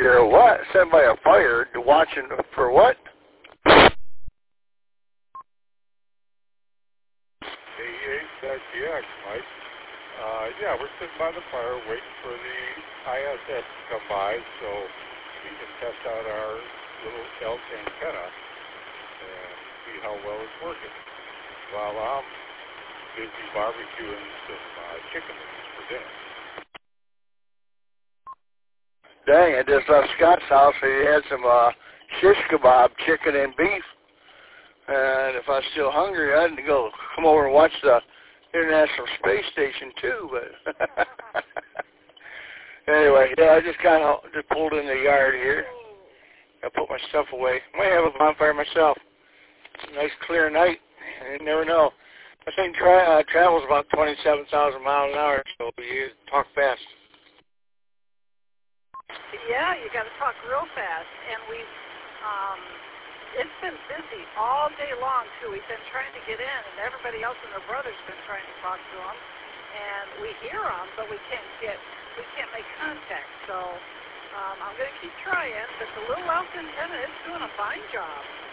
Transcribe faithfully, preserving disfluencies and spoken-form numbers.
You're a what? Sent by a fire. Watching for what? A eight X, Mike. Uh, yeah, we're sitting by the fire waiting for the I S S to come by so we can test out our little elk antenna and see how well it's working. While I'm busy barbecuing some uh, chicken wings for dinner. Dang, I just left Scott's house. He had some uh, shish kebab, chicken and beef. And if I was still hungry, I had to go come over and watch the International Space Station too. But anyway, yeah, I just kind of just pulled in the yard here. I put my stuff away. Might have a bonfire myself. Nice clear night. You never know. I think tra- uh, travel's about twenty-seven thousand miles an hour, so you talk fast. Yeah, you got to talk real fast. And we've, um, it's been busy all day long, too. We've been trying to get in, and everybody else and their brother's been trying to talk to them. And we hear them, but we can't get, we can't make contact. So um, I'm going to keep trying, but the little elk antenna is doing a fine job.